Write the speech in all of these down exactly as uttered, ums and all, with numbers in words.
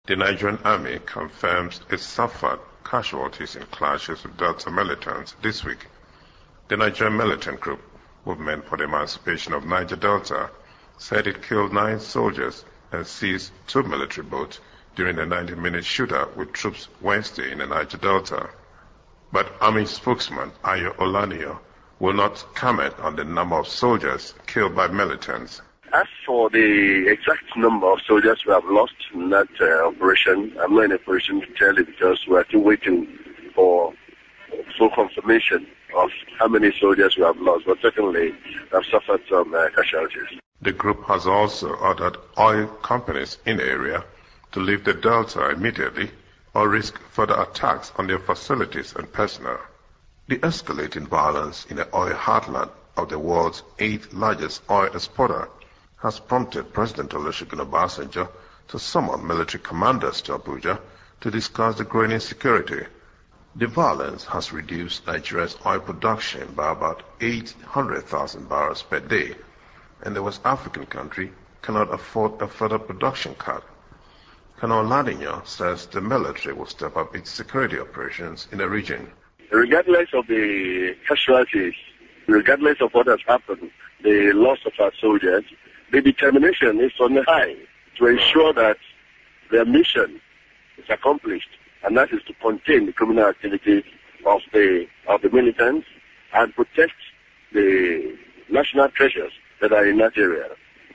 The Nigerian army confirms it suffered casualties in clashes with Delta militants this week. The Nigerian militant group, Movement for the Emancipation of Niger Delta, said it killed nine soldiers and seized two military boats during a ninety-minute shootout with troops Wednesday in the Niger Delta. But Army spokesman Ayo Olaniyan will not comment on the number of soldiers killed by militants. As for the exact number of soldiers we have lost in that uh, operation, I'm not in a position to tell you because we are still waiting for full confirmation of how many soldiers we have lost, but certainly we have suffered some uh, casualties. The group has also ordered oil companies in the area to leave the Delta immediately or risk further attacks on their facilities and personnel. The escalating violence in the oil heartland of the world's eighth largest oil exporter has prompted President Olusegun Obasanjo to summon military commanders to Abuja to discuss the growing insecurity. The violence has reduced Nigeria's oil production by about eight hundred thousand barrels per day, and the West African country cannot afford a further production cut. Colonel Olaniyan says the military will step up its security operations in the region. Regardless of the casualties, regardless of what has happened, the loss of our soldiers, the determination is on the high to ensure that their mission is accomplished, and that is to contain the criminal activities of the of the militants and protect the national treasures that are in that area.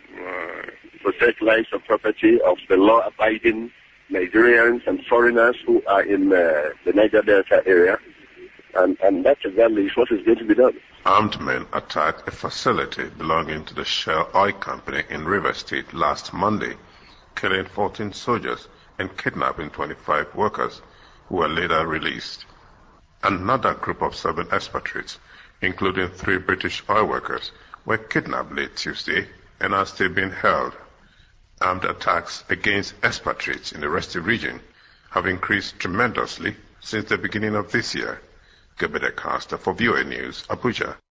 Uh, protect lives and property of the law-abiding Nigerians and foreigners who are in uh, the Niger Delta area, and, and that's exactly what is going to be done. Armed men attacked a facility belonging to the Shell Oil Company in Rivers State last Monday, killing fourteen soldiers and kidnapping twenty-five workers who were later released. Another group of seven expatriates, including three British oil workers, were kidnapped late Tuesday and are still being held. Armed attacks against expatriates in the Resti region have increased tremendously since the beginning of this year. Gebede Caster for V O A News, Abuja.